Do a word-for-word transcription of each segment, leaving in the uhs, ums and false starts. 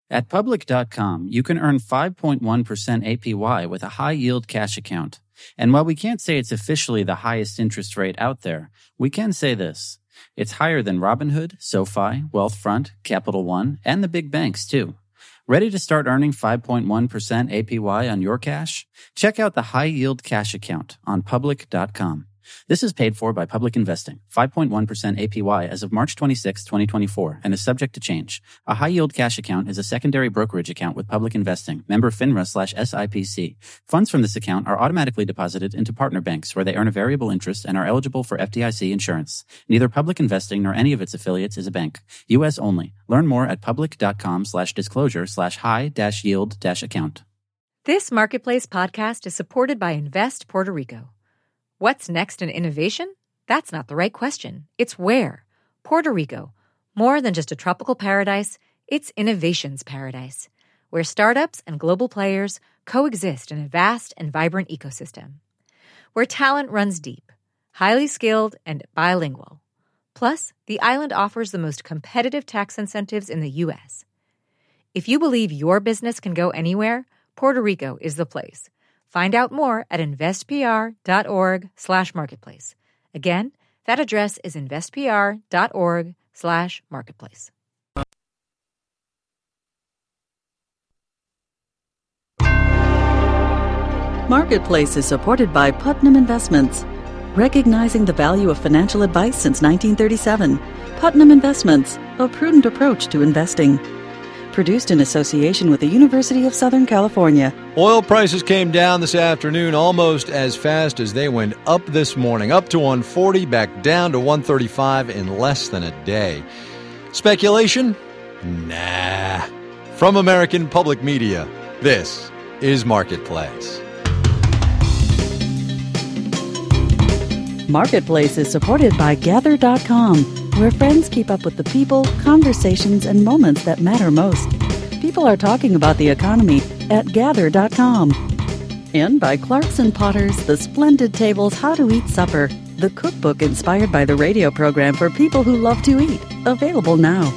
At Public dot com, you can earn five point one percent A P Y with a high-yield cash account. And while we can't say it's officially the highest interest rate out there, we can say this. It's higher than Robinhood, SoFi, Wealthfront, Capital One, and the big banks, too. Ready to start earning five point one percent A P Y on your cash? Check out the high-yield cash account on Public dot com. This is paid for by Public Investing, five point one percent A P Y as of March twenty-sixth, twenty twenty-four, and is subject to change. A high-yield cash account is a secondary brokerage account with Public Investing, member FINRA slash S I P C. Funds from this account are automatically deposited into partner banks where they earn a variable interest and are eligible for F D I C insurance. Neither Public Investing nor any of its affiliates is a bank. U S only. Learn more at Public dot com slash disclosure slash high dash yield dash account. This Marketplace podcast is supported by Invest Puerto Rico. What's next in innovation? That's not the right question. It's where. Puerto Rico. More than just a tropical paradise, it's innovation's paradise, where startups and global players coexist in a vast and vibrant ecosystem. Where talent runs deep, highly skilled, and bilingual. Plus, the island offers the most competitive tax incentives in the U S. If you believe your business can go anywhere, Puerto Rico is the place. Find out more at investpr.org slash marketplace. Again, that address is investpr.org slash marketplace. Marketplace is supported by Putnam Investments. Recognizing the value of financial advice since nineteen thirty-seven. Putnam Investments, a prudent approach to investing. Produced in association with the University of Southern California. Oil prices came down this afternoon almost as fast as they went up this morning, up to one forty, back down to one thirty-five in less than a day. Speculation? Nah. From American Public Media, this is Marketplace. Marketplace is supported by Gather dot com, where friends keep up with the people, conversations, and moments that matter most. People are talking about the economy at Gather dot com. And by Clarkson Potters, the splendid tables How to Eat Supper, the cookbook inspired by the radio program for people who love to eat. Available now.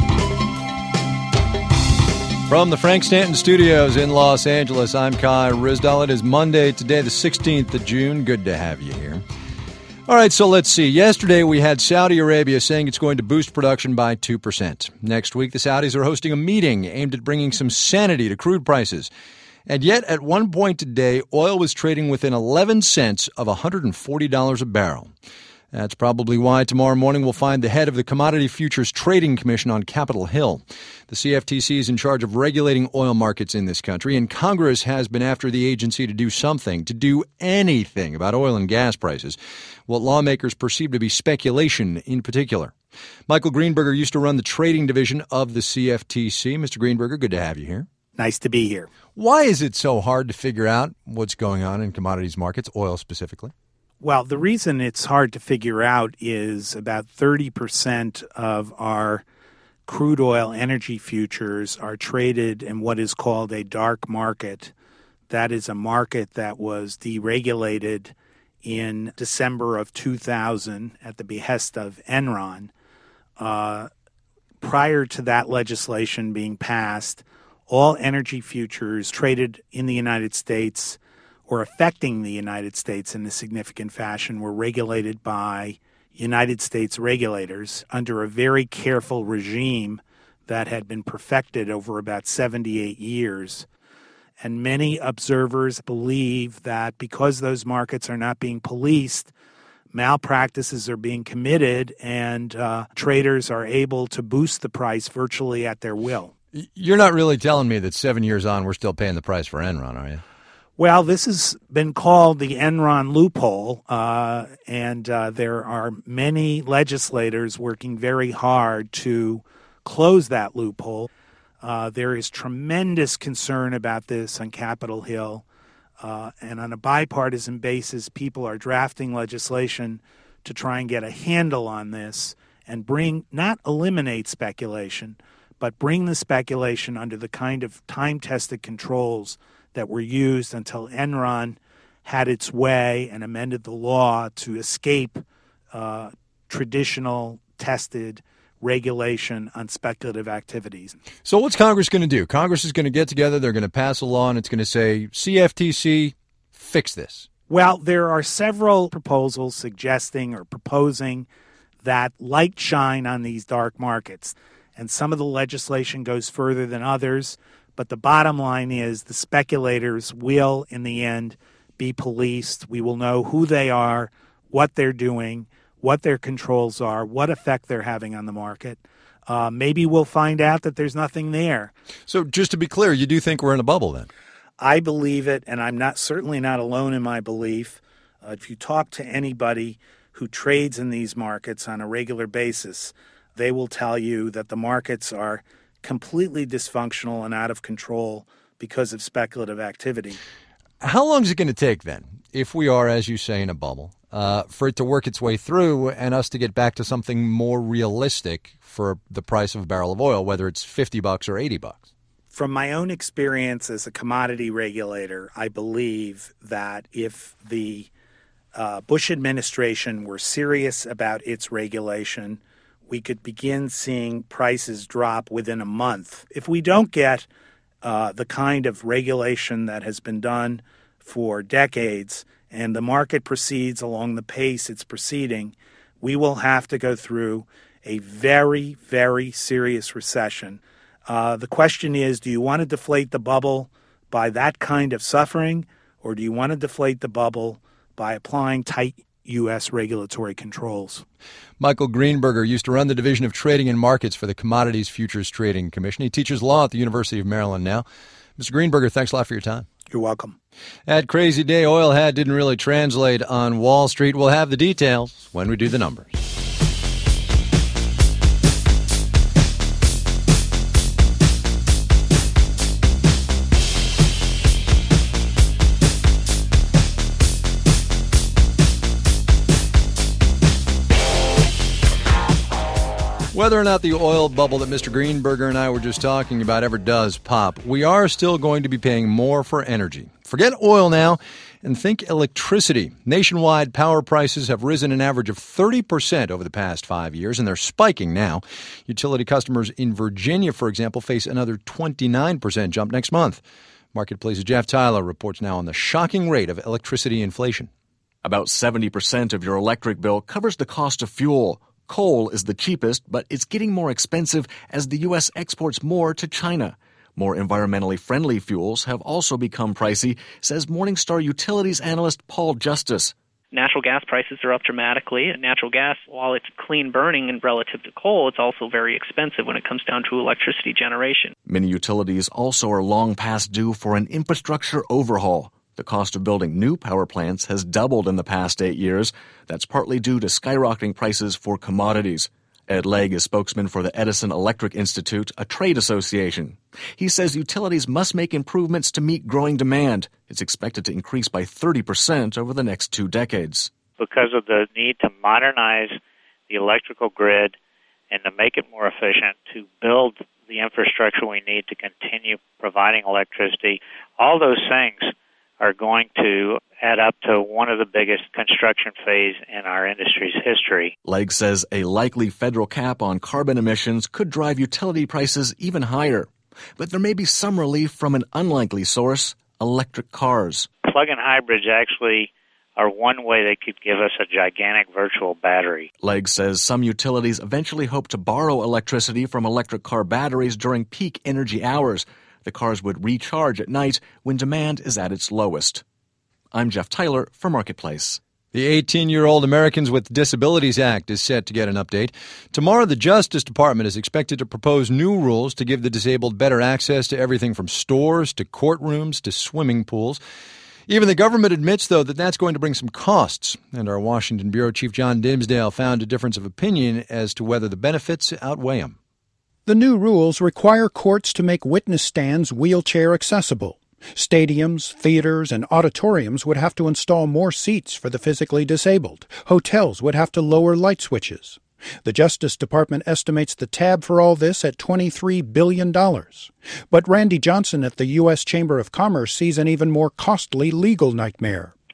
From the Frank Stanton Studios in Los Angeles, I'm Kai Ryssdal. It is Monday, today the sixteenth of June. Good to have you here. All right, so let's see. Yesterday, we had Saudi Arabia saying it's going to boost production by two percent. Next week, the Saudis are hosting a meeting aimed at bringing some sanity to crude prices. And yet, at one point today, oil was trading within eleven cents of one hundred forty dollars a barrel. That's probably why tomorrow morning we'll find the head of the Commodity Futures Trading Commission on Capitol Hill. The C F T C is in charge of regulating oil markets in this country, and Congress has been after the agency to do something, to do anything about oil and gas prices, what lawmakers perceive to be speculation in particular. Michael Greenberger used to run the trading division of the C F T C. Mister Greenberger, good to have you here. Nice to be here. Why is it so hard to figure out what's going on in commodities markets, oil specifically? Well, the reason it's hard to figure out is about thirty percent of our crude oil energy futures are traded in what is called a dark market. That is a market that was deregulated in December of two thousand at the behest of Enron. Uh, prior to that legislation being passed, all energy futures traded in the United States or affecting the United States in a significant fashion were regulated by United States regulators under a very careful regime that had been perfected over about seventy-eight years. And many observers believe that because those markets are not being policed, malpractices are being committed and uh, traders are able to boost the price virtually at their will. You're not really telling me that seven years on we're still paying the price for Enron, are you? Well, this has been called the Enron loophole, uh, and uh, there are many legislators working very hard to close that loophole. Uh, there is tremendous concern about this on Capitol Hill, uh, and on a bipartisan basis, people are drafting legislation to try and get a handle on this and bring, not eliminate speculation, but bring the speculation under the kind of time-tested controls that were used until Enron had its way and amended the law to escape uh, traditional tested regulation on speculative activities. So what's Congress going to do? Congress is going to get together, they're going to pass a law, and it's going to say, C F T C, fix this. Well, there are several proposals suggesting or proposing that light shine on these dark markets. And some of the legislation goes further than others. But the bottom line is the speculators will, in the end, be policed. We will know who they are, what they're doing, what their controls are, what effect they're having on the market. Uh, maybe we'll find out that there's nothing there. So just to be clear, you do think we're in a bubble then? I believe it, and I'm not certainly not alone in my belief. Uh, if you talk to anybody who trades in these markets on a regular basis, they will tell you that the markets are completely dysfunctional and out of control because of speculative activity. How long is it going to take then, if we are, as you say, in a bubble, uh, for it to work its way through and us to get back to something more realistic for the price of a barrel of oil, whether it's fifty bucks or eighty bucks? From my own experience as a commodity regulator, I believe that if the uh, Bush administration were serious about its regulation, we could begin seeing prices drop within a month. If we don't get uh, the kind of regulation that has been done for decades and the market proceeds along the pace it's proceeding, we will have to go through a very, very serious recession. Uh, the question is, do you want to deflate the bubble by that kind of suffering, or do you want to deflate the bubble by applying tight U S regulatory controls? Michael Greenberger used to run the Division of Trading and Markets for the Commodities Futures Trading Commission. He teaches law at the University of Maryland now. Mister Greenberger, thanks a lot for your time. You're welcome. That crazy day oil had didn't really translate on Wall Street. We'll have the details when we do the numbers. Whether or not the oil bubble that Mister Greenberger and I were just talking about ever does pop, we are still going to be paying more for energy. Forget oil now and think electricity. Nationwide power prices have risen an average of thirty percent over the past five years, and they're spiking now. Utility customers in Virginia, for example, face another twenty-nine percent jump next month. Marketplace's Jeff Tyler reports now on the shocking rate of electricity inflation. About seventy percent of your electric bill covers the cost of fuel. Coal is the cheapest, but it's getting more expensive as the U S exports more to China. More environmentally friendly fuels have also become pricey, says Morningstar Utilities analyst Paul Justice. Natural gas prices are up dramatically. Natural gas, while it's clean burning and relative to coal, it's also very expensive when it comes down to electricity generation. Many utilities also are long past due for an infrastructure overhaul. The cost of building new power plants has doubled in the past eight years. That's partly due to skyrocketing prices for commodities. Ed Legg is spokesman for the Edison Electric Institute, a trade association. He says utilities must make improvements to meet growing demand. It's expected to increase by thirty percent over the next two decades. Because of the need to modernize the electrical grid and to make it more efficient, to build the infrastructure we need to continue providing electricity, all those things are going to add up to one of the biggest construction phase in our industry's history. Legg says a likely federal cap on carbon emissions could drive utility prices even higher. But there may be some relief from an unlikely source, electric cars. Plug-in hybrids actually are one way they could give us a gigantic virtual battery. Legg says some utilities eventually hope to borrow electricity from electric car batteries during peak energy hours. The cars would recharge at night when demand is at its lowest. I'm Jeff Tyler for Marketplace. The eighteen-year-old Americans with Disabilities Act is set to get an update. Tomorrow, the Justice Department is expected to propose new rules to give the disabled better access to everything from stores to courtrooms to swimming pools. Even the government admits, though, that that's going to bring some costs. And our Washington Bureau Chief John Dimsdale found a difference of opinion as to whether the benefits outweigh them. The new rules require courts to make witness stands wheelchair accessible. Stadiums, theaters, and auditoriums would have to install more seats for the physically disabled. Hotels would have to lower light switches. The Justice Department estimates the tab for all this at twenty-three billion dollars. But Randy Johnson at the U S Chamber of Commerce sees an even more costly legal nightmare.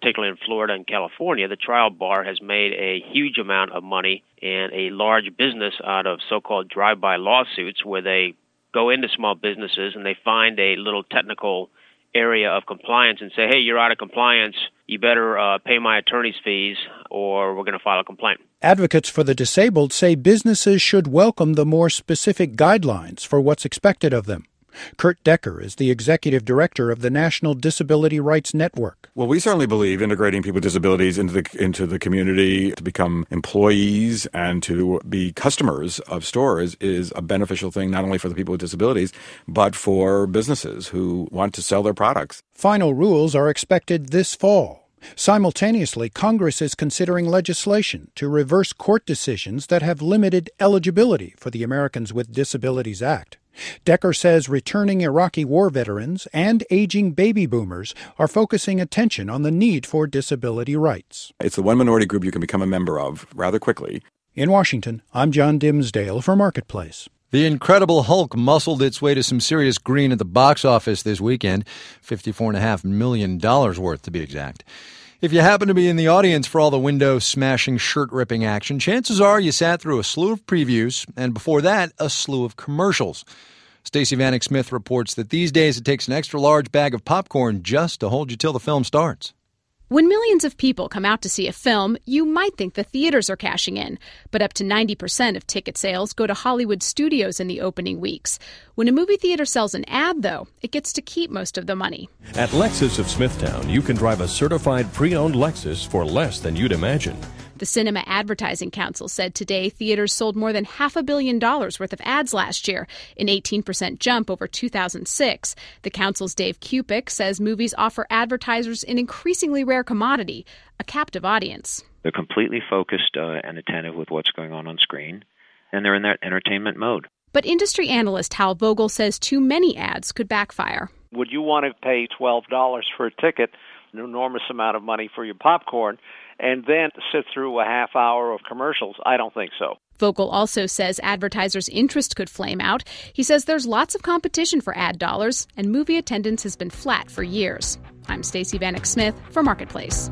particularly in Florida and California, the trial bar has made a huge amount of money and a large business out of so-called drive-by lawsuits, where they go into small businesses and they find a little technical area of compliance and say, hey, you're out of compliance, you better uh, pay my attorney's fees or we're going to file a complaint. Advocates for the disabled say businesses should welcome the more specific guidelines for what's expected of them. Kurt Decker is the executive director of the National Disability Rights Network. Well, we certainly believe integrating people with disabilities into the into the community to become employees and to be customers of stores is a beneficial thing, not only for the people with disabilities, but for businesses who want to sell their products. Final rules are expected this fall. Simultaneously, Congress is considering legislation to reverse court decisions that have limited eligibility for the Americans with Disabilities Act. Decker says returning Iraqi war veterans and aging baby boomers are focusing attention on the need for disability rights. It's the one minority group you can become a member of rather quickly. In Washington, I'm John Dimsdale for Marketplace. The Incredible Hulk muscled its way to some serious green at the box office this weekend, fifty-four point five million dollars worth to be exact. If you happen to be in the audience for all the window-smashing, shirt-ripping action, chances are you sat through a slew of previews, and before that, a slew of commercials. Stacey Vanek Smith reports that these days it takes an extra-large bag of popcorn just to hold you till the film starts. When millions of people come out to see a film, you might think the theaters are cashing in, but up to ninety percent of ticket sales go to Hollywood studios in the opening weeks. When a movie theater sells an ad, though, it gets to keep most of the money. At Lexus of Smithtown, you can drive a certified pre-owned Lexus for less than you'd imagine. The Cinema Advertising Council said today theaters sold more than half a billion dollars worth of ads last year, an eighteen percent jump over two thousand six. The council's Dave Kupik says movies offer advertisers an increasingly rare commodity, a captive audience. They're completely focused uh, and attentive with what's going on on screen, and they're in that entertainment mode. But industry analyst Hal Vogel says too many ads could backfire. Would you want to pay twelve dollars for a ticket, an enormous amount of money for your popcorn, and then sit through a half hour of commercials? I don't think so. Vogel also says advertisers' interest could flame out. He says there's lots of competition for ad dollars, and movie attendance has been flat for years. I'm Stacey Vanek Smith for Marketplace.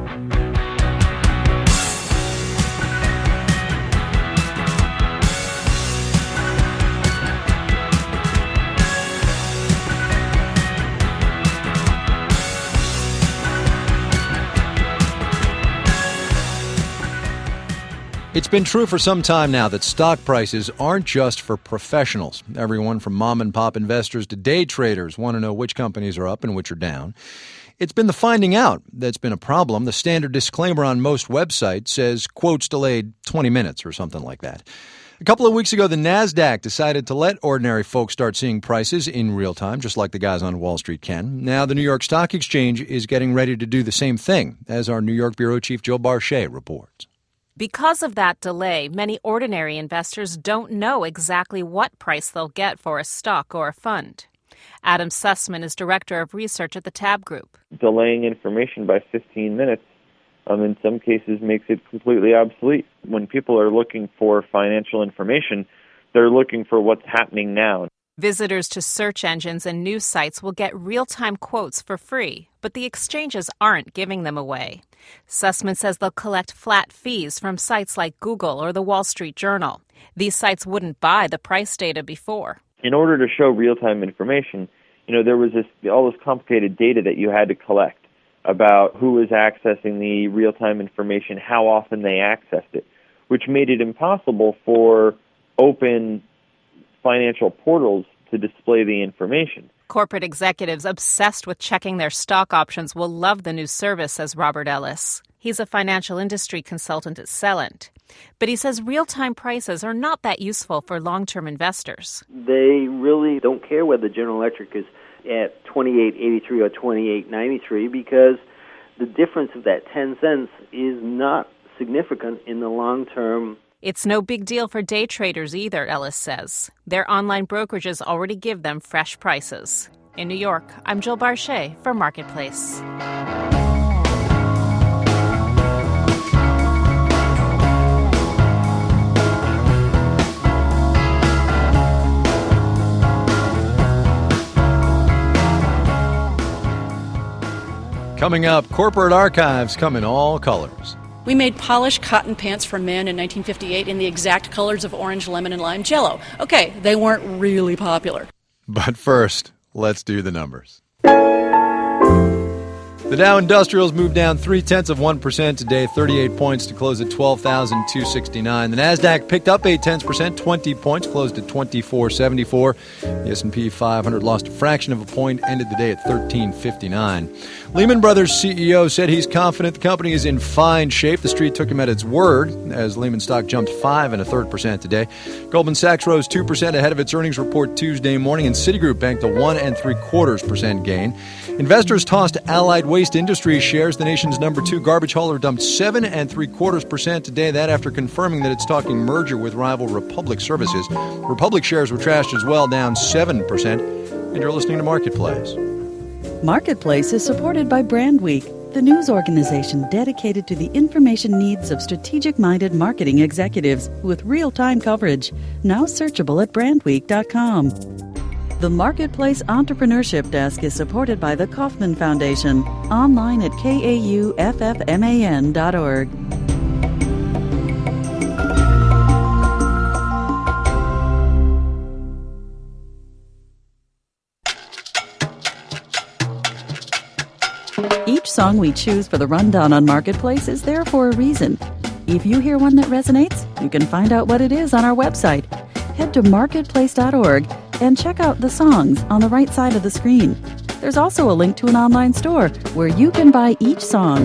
It's been true for some time now that stock prices aren't just for professionals. Everyone from mom-and-pop investors to day traders want to know which companies are up and which are down. It's been the finding out that's been a problem. The standard disclaimer on most websites says, quotes delayed twenty minutes or something like that. A couple of weeks ago, the NASDAQ decided to let ordinary folks start seeing prices in real time, just like the guys on Wall Street can. Now the New York Stock Exchange is getting ready to do the same thing, as our New York bureau chief Jill Barchet reports. Because of that delay, many ordinary investors don't know exactly what price they'll get for a stock or a fund. Adam Sussman is director of research at the Tab Group. Delaying information by fifteen minutes um, in some cases makes it completely obsolete. When people are looking for financial information, they're looking for what's happening now. Visitors to search engines and news sites will get real-time quotes for free, but the exchanges aren't giving them away. Sussman says they'll collect flat fees from sites like Google or the Wall Street Journal. These sites wouldn't buy the price data before. In order to show real-time information, you know, there was this all this complicated data that you had to collect about who was accessing the real-time information, how often they accessed it, which made it impossible for open financial portals to display the information. Corporate executives obsessed with checking their stock options will love the new service, says Robert Ellis. He's a financial industry consultant at Celent. But he says real-time prices are not that useful for long-term investors. They really don't care whether General Electric is at twenty-eight eighty-three or twenty-eight ninety-three because the difference of that ten cents is not significant in the long term. It's no big deal for day traders either, Ellis says. Their online brokerages already give them fresh prices. In New York, I'm Jill Barchet for Marketplace. Coming up, corporate archives come in all colors. We made polished cotton pants for men in nineteen fifty-eight in the exact colors of orange, lemon, and lime Jell-O. Okay, they weren't really popular. But first, let's do the numbers. The Dow Industrials moved down three-tenths of one percent today, thirty-eight points to close at twelve thousand two hundred sixty-nine. The Nasdaq picked up eight-tenths percent, twenty points, closed at twenty-four seventy-four. The S and P five hundred lost a fraction of a point, ended the day at thirteen fifty-nine. Lehman Brothers C E O said he's confident the company is in fine shape. The street took him at its word as Lehman stock jumped five and a third percent today. Goldman Sachs rose two percent ahead of its earnings report Tuesday morning, and Citigroup banked a one and three quarters percent gain. Investors tossed Allied Waste Industries shares. The nation's number two garbage hauler dumped seven and three quarters percent today. That after confirming that it's talking merger with rival Republic Services. Republic shares were trashed as well, down seven percent. And you're listening to Marketplace. Marketplace is supported by Brandweek, the news organization dedicated to the information needs of strategic-minded marketing executives with real-time coverage. Now searchable at brandweek dot com. The Marketplace Entrepreneurship Desk is supported by the Kauffman Foundation, online at K A U F F M A N dot org. Each song we choose for the rundown on Marketplace is there for a reason. If you hear one that resonates, you can find out what it is on our website. Head to marketplace dot org and check out the songs on the right side of the screen. There's also a link to an online store where you can buy each song.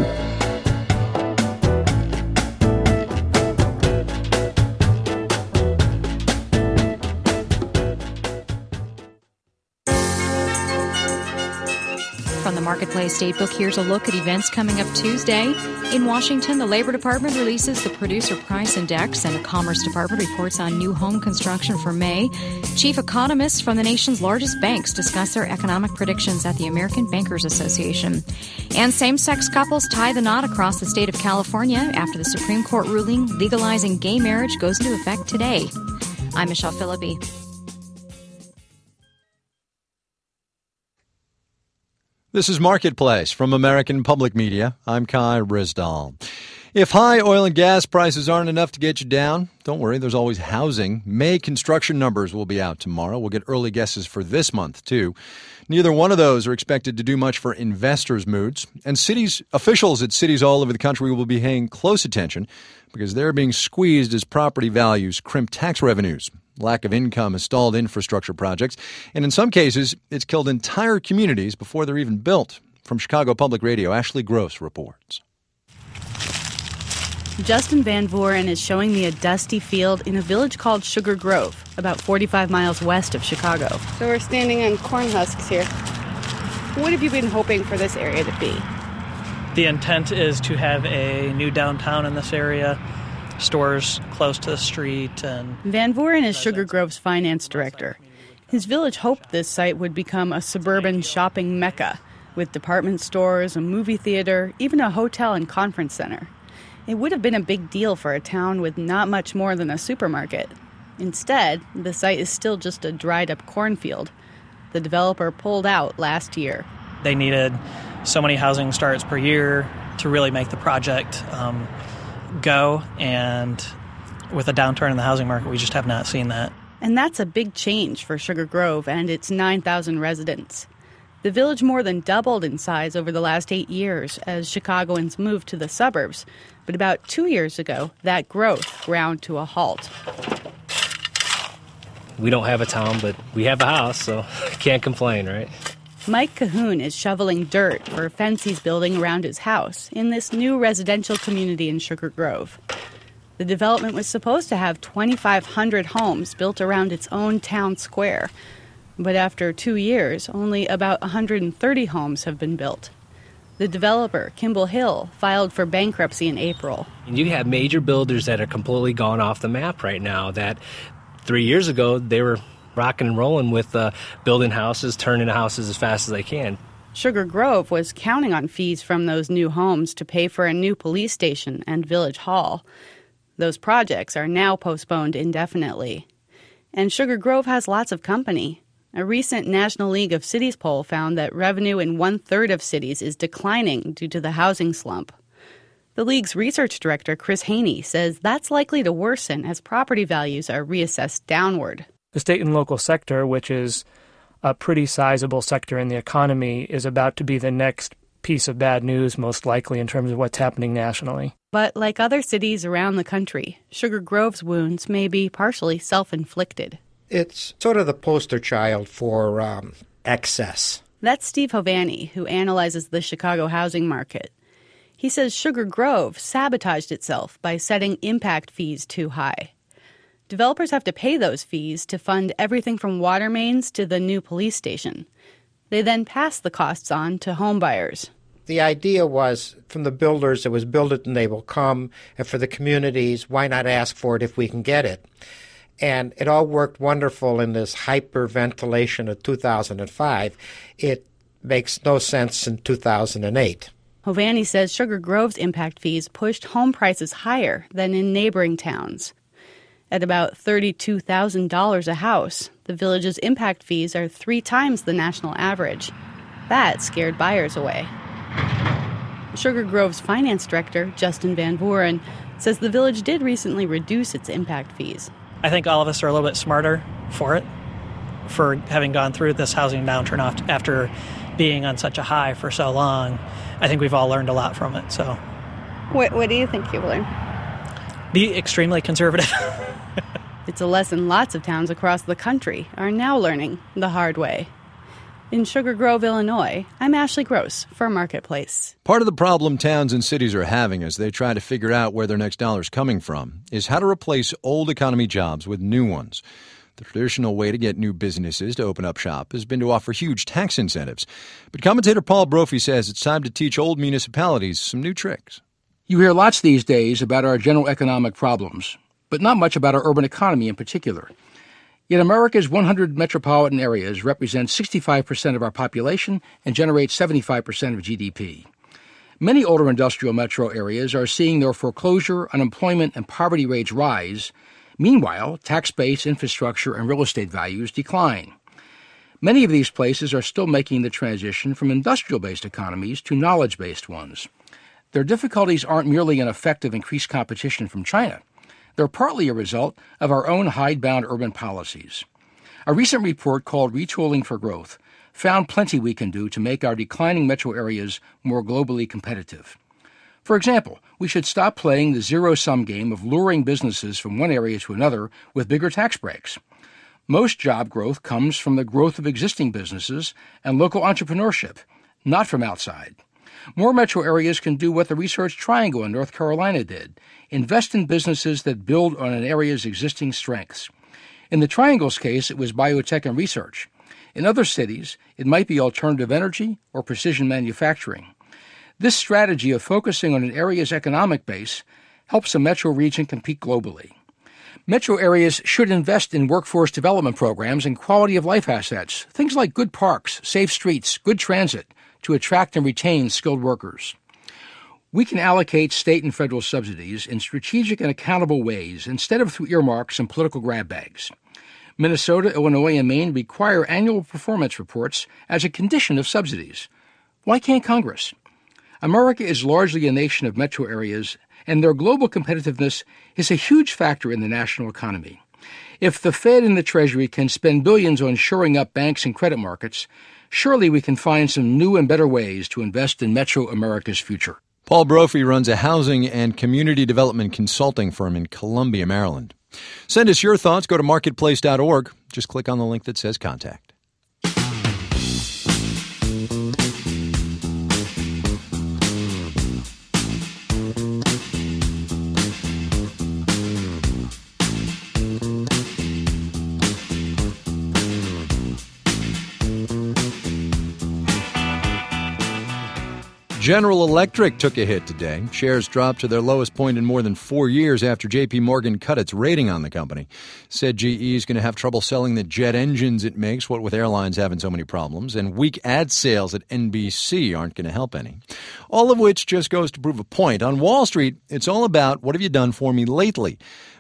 From the Marketplace Datebook, here's a look at events coming up Tuesday. In Washington, the Labor Department releases the Producer Price Index, and the Commerce Department reports on new home construction for May. Chief economists from the nation's largest banks discuss their economic predictions at the American Bankers Association. And same-sex couples tie the knot across the state of California after the Supreme Court ruling legalizing gay marriage goes into effect today. I'm Michelle Philippi. This is Marketplace from American Public Media. I'm Kai Risdal. If high oil and gas prices aren't enough to get you down, don't worry, there's always housing. May construction numbers will be out tomorrow. We'll get early guesses for this month, too. Neither one of those are expected to do much for investors' moods. And cities, officials at cities all over the country will be paying close attention because they're being squeezed as property values crimp tax revenues. Lack of income has stalled infrastructure projects, and in some cases, it's killed entire communities before they're even built. From Chicago Public Radio, Ashley Gross reports. Justin Van Voren is showing me a dusty field in a village called Sugar Grove, about forty-five miles west of Chicago. So we're standing on corn husks here. What have you been hoping for this area to be? The intent is to have a new downtown in this area, stores close to the street. And Van Voren is Sugar Grove's finance director. His village hoped this site would become a suburban shopping mecca with department stores, a movie theater, even a hotel and conference center. It would have been a big deal for a town with not much more than a supermarket. Instead, the site is still just a dried-up cornfield. The developer pulled out last year. They needed so many housing starts per year to really make the project um, go, and with a downturn in the housing market, we just have not seen that. And that's a big change for Sugar Grove and its nine thousand residents. The village more than doubled in size over the last eight years as Chicagoans moved to the suburbs. But about two years ago, that growth ground to a halt. We don't have a town, but we have a house, so can't complain, right? Mike Cahoon is shoveling dirt for a fence he's building around his house in this new residential community in Sugar Grove. The development was supposed to have twenty-five hundred homes built around its own town square. But after two years, only about one hundred thirty homes have been built. The developer, Kimball Hill, filed for bankruptcy in April. You have major builders that are completely gone off the map right now that three years ago they were rocking and rolling with uh, building houses, turning houses as fast as they can. Sugar Grove was counting on fees from those new homes to pay for a new police station and village hall. Those projects are now postponed indefinitely. And Sugar Grove has lots of company. A recent National League of Cities poll found that revenue in one-third of cities is declining due to the housing slump. The league's research director, Chris Haney, says that's likely to worsen as property values are reassessed downward. The state and local sector, which is a pretty sizable sector in the economy, is about to be the next piece of bad news, most likely, in terms of what's happening nationally. But like other cities around the country, Sugar Grove's wounds may be partially self-inflicted. It's sort of the poster child for um, excess. That's Steve Hovani, who analyzes the Chicago housing market. He says Sugar Grove sabotaged itself by setting impact fees too high. Developers have to pay those fees to fund everything from water mains to the new police station. They then pass the costs on to home buyers. The idea was, from the builders, it was build it and they will come, and for the communities, why not ask for it if we can get it? And it all worked wonderful in this hyperventilation of two thousand five. It makes no sense in two thousand eight. Hovani says Sugar Grove's impact fees pushed home prices higher than in neighboring towns. At about thirty-two thousand dollars a house, the village's impact fees are three times the national average. That scared buyers away. Sugar Grove's finance director, Justin Van Voren, says the village did recently reduce its impact fees. I think all of us are a little bit smarter for it, for having gone through this housing downturn after being on such a high for so long. I think we've all learned a lot from it. So, What, what do you think you've learned? Be extremely conservative. It's a lesson lots of towns across the country are now learning the hard way. In Sugar Grove, Illinois, I'm Ashley Gross for Marketplace. Part of the problem towns and cities are having as they try to figure out where their next dollar's coming from is how to replace old economy jobs with new ones. The traditional way to get new businesses to open up shop has been to offer huge tax incentives. But commentator Paul Brophy says it's time to teach old municipalities some new tricks. You hear lots these days about our general economic problems, but not much about our urban economy in particular. Yet America's one hundred metropolitan areas represent sixty-five percent of our population and generate seventy-five percent of G D P. Many older industrial metro areas are seeing their foreclosure, unemployment, and poverty rates rise. Meanwhile, tax base, infrastructure, and real estate values decline. Many of these places are still making the transition from industrial-based economies to knowledge-based ones. Their difficulties aren't merely an effect of increased competition from China. They're partly a result of our own hidebound urban policies. A recent report called Retooling for Growth found plenty we can do to make our declining metro areas more globally competitive. For example, we should stop playing the zero-sum game of luring businesses from one area to another with bigger tax breaks. Most job growth comes from the growth of existing businesses and local entrepreneurship, not from outside. More metro areas can do what the Research Triangle in North Carolina did, invest in businesses that build on an area's existing strengths. In the Triangle's case, it was biotech and research. In other cities, it might be alternative energy or precision manufacturing. This strategy of focusing on an area's economic base helps a metro region compete globally. Metro areas should invest in workforce development programs and quality of life assets, things like good parks, safe streets, good transit, to attract and retain skilled workers. We can allocate state and federal subsidies in strategic and accountable ways instead of through earmarks and political grab bags. Minnesota, Illinois, and Maine require annual performance reports as a condition of subsidies. Why can't Congress? America is largely a nation of metro areas, and their global competitiveness is a huge factor in the national economy. If the Fed and the Treasury can spend billions on shoring up banks and credit markets, surely we can find some new and better ways to invest in metro America's future. Paul Brophy runs a housing and community development consulting firm in Columbia, Maryland. Send us your thoughts. Go to marketplace dot org. Just click on the link that says contact. General Electric took a hit today. Shares dropped to their lowest point in more than four years after J P Morgan cut its rating on the company. Said G E is going to have trouble selling the jet engines it makes, what with airlines having so many problems, and weak ad sales at N B C aren't going to help any. All of which just goes to prove a point. On Wall Street, it's all about what have you done for me lately.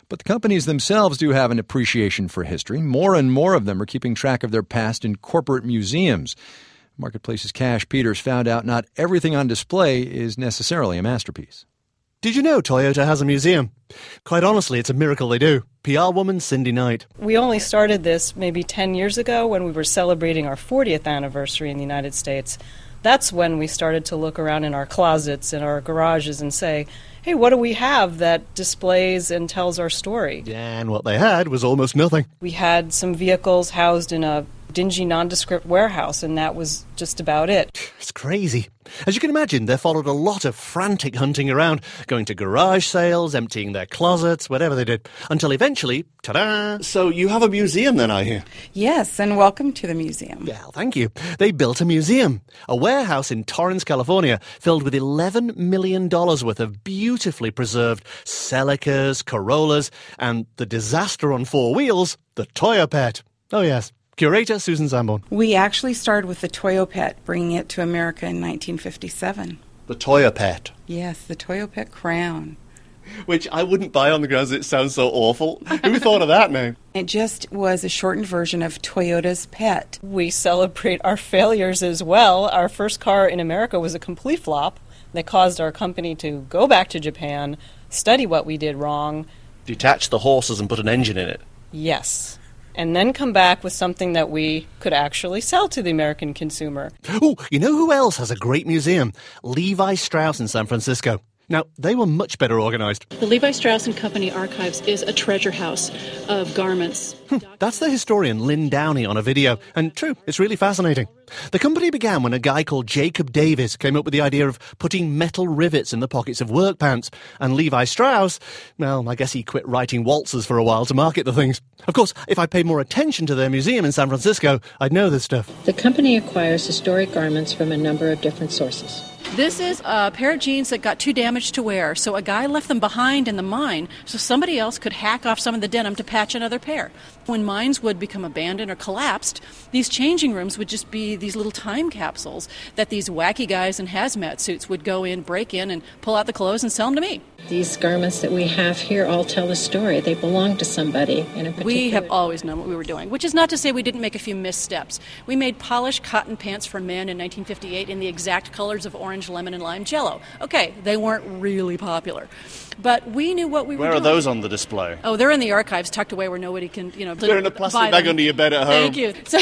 But the companies themselves do have an appreciation for history. More and more of them are keeping track of their past in corporate museums. Marketplace's Cash Peters found out not everything on display is necessarily a masterpiece. Did you know Toyota has a museum? Quite honestly, it's a miracle they do. P R woman Cindy Knight. We only started this maybe ten years ago when we were celebrating our fortieth anniversary in the United States. That's when we started to look around in our closets and our garages and say, hey, what do we have that displays and tells our story? Yeah, and what they had was almost nothing. We had some vehicles housed in a dingy, nondescript warehouse, and that was just about it. It's crazy. As you can imagine, there followed a lot of frantic hunting around, going to garage sales, emptying their closets, whatever they did, until eventually, ta-da! So you have a museum then, I hear? Yes, and welcome to the museum. Well, thank you. They built a museum, a warehouse in Torrance, California, filled with eleven million dollars worth of beautifully preserved Celicas, Corollas, and the disaster on four wheels, the Toyopet. Oh, yes. Curator Susan Sanborn. We actually started with the Toyopet, bringing it to America in nineteen fifty-seven. The Toyopet? Yes, the Toyopet Crown. Which I wouldn't buy on the grounds it sounds so awful. Who thought of that name? It just was a shortened version of Toyota's Pet. We celebrate our failures as well. Our first car in America was a complete flop that caused our company to go back to Japan, study what we did wrong. Detach the horses and put an engine in it. Yes. And then come back with something that we could actually sell to the American consumer. Oh, you know who else has a great museum? Levi Strauss in San Francisco. Now, they were much better organized. The Levi Strauss and Company Archives is a treasure house of garments. That's the historian Lynn Downey on a video, and true, it's really fascinating. The company began when a guy called Jacob Davis came up with the idea of putting metal rivets in the pockets of work pants, and Levi Strauss, well, I guess he quit writing waltzes for a while to market the things. Of course, if I paid more attention to their museum in San Francisco, I'd know this stuff. The company acquires historic garments from a number of different sources. This is a pair of jeans that got too damaged to wear, so a guy left them behind in the mine so somebody else could hack off some of the denim to patch another pair. When mines would become abandoned or collapsed, these changing rooms would just be these little time capsules that these wacky guys in hazmat suits would go in, break in, and pull out the clothes and sell them to me. These garments that we have here all tell a story. They belong to somebody. In a particular... We have always known what we were doing, which is not to say we didn't make a few missteps. We made polished cotton pants for men in nineteen fifty-eight in the exact colors of orange, lemon, and lime jello. Okay, they weren't really popular, but we knew what we were Where doing. Where are those on the display? Oh, they're in the archives, tucked away where nobody can, you know, they're in a plastic bag under your bed at home. Thank you. So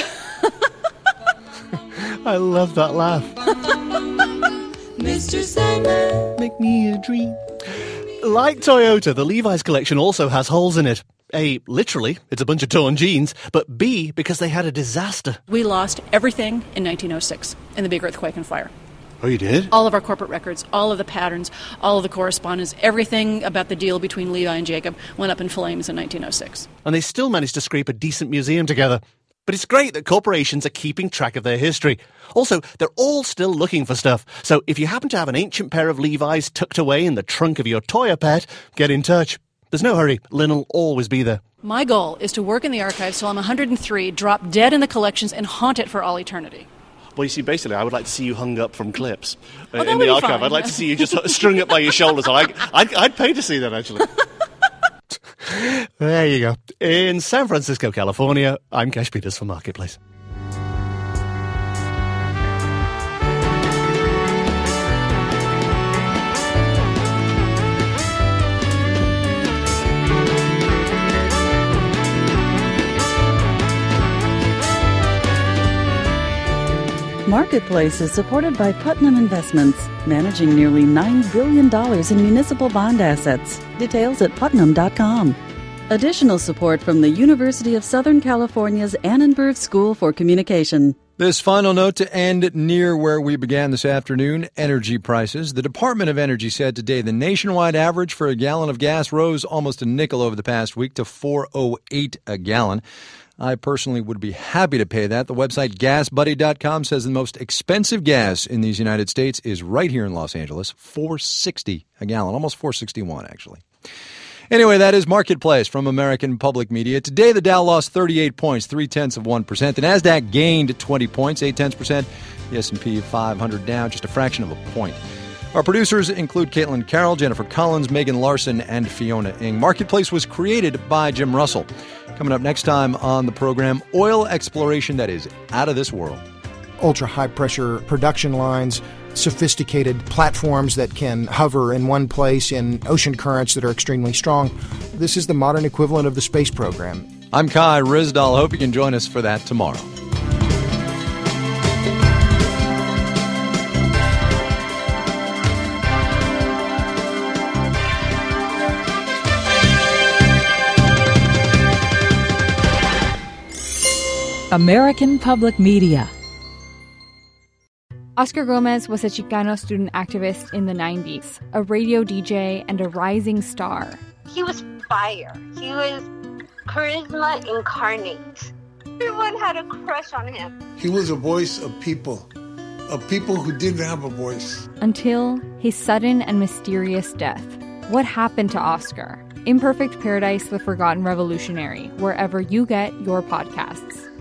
I love that laugh. Mister Sandman, make me a dream. Like Toyota, the Levi's collection also has holes in it. A, literally, it's a bunch of torn jeans, but B, because they had a disaster. We lost everything in nineteen oh six in the big earthquake and fire. Oh, you did? All of our corporate records, all of the patterns, all of the correspondence, everything about the deal between Levi and Jacob went up in flames in nineteen oh six. And they still managed to scrape a decent museum together. But it's great that corporations are keeping track of their history. Also, they're all still looking for stuff. So if you happen to have an ancient pair of Levi's tucked away in the trunk of your Toyopet, get in touch. There's no hurry. Lynn will always be there. My goal is to work in the archives till I'm one hundred three, drop dead in the collections, and haunt it for all eternity. Well, you see, basically, I would like to see you hung up from clips uh, oh, in the archive. Fine. I'd like to see you just strung up by your shoulders. I'd, I'd, I'd pay to see that, actually. There you go. In San Francisco, California, I'm Cash Peters for Marketplace. Marketplace is supported by Putnam Investments, managing nearly nine billion dollars in municipal bond assets. Details at putnam dot com. Additional support from the University of Southern California's Annenberg School for Communication. This final note to end near where we began this afternoon, energy prices. The Department of Energy said today the nationwide average for a gallon of gas rose almost a nickel over the past week to four oh eight a gallon. I personally would be happy to pay that. The website gas buddy dot com says the most expensive gas in these United States is right here in Los Angeles, four sixty a gallon, almost four sixty-one actually. Anyway, that is Marketplace from American Public Media. Today, the Dow lost thirty-eight points, three-tenths of one percent. The Nasdaq gained twenty points, eight-tenths percent. The S and P five hundred down just a fraction of a point. Our producers include Caitlin Carroll, Jennifer Collins, Megan Larson, and Fiona Ng. Marketplace was created by Jim Russell. Coming up next time on the program, oil exploration that is out of this world. Ultra-high-pressure production lines, sophisticated platforms that can hover in one place in ocean currents that are extremely strong. This is the modern equivalent of the space program. I'm Kai Ryssdal. Hope you can join us for that tomorrow. American Public Media. Oscar Gomez was a Chicano student activist in the nineties, a radio D J and a rising star. He was fire. He was charisma incarnate. Everyone had a crush on him. He was a voice of people, of people who didn't have a voice. Until his sudden and mysterious death. What happened to Oscar? Imperfect Paradise, The Forgotten Revolutionary, wherever you get your podcasts.